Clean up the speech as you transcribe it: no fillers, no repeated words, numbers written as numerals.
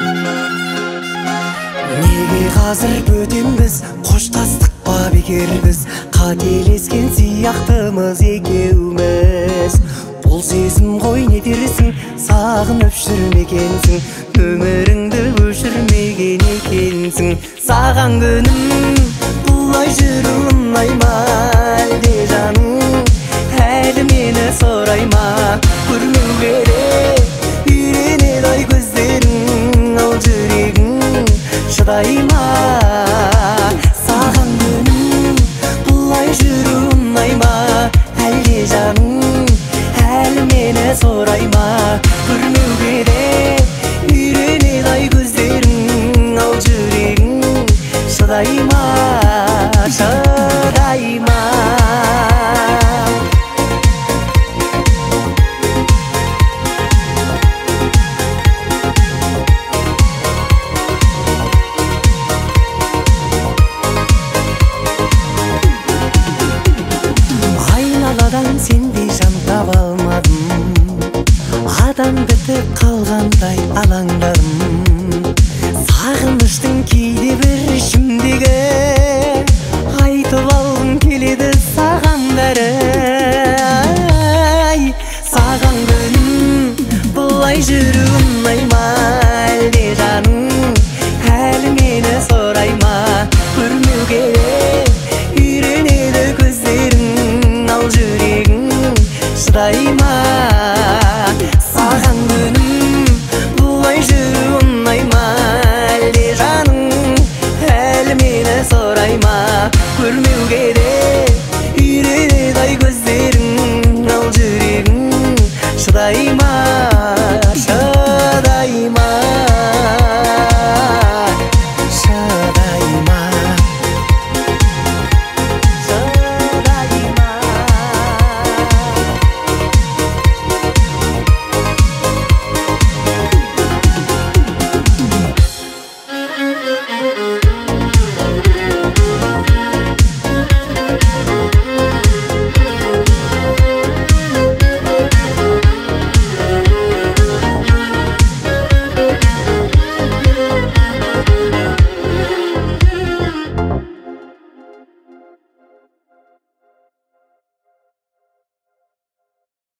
Неге қазір бөтенбіз, қоштастық па бекер біз, қателескен сияқтымыз екеуміз. Бұл сезім ғой не дерсің, сағынып жүрмегенсің, өміріңді өшірмеген екенсің. Саған күнім бұлай жүру ұнайма, әлде жаным әлі мені сұрайма. Көрмеу керек үйренеді ай көздерің, ал жүрегің шыдай ма?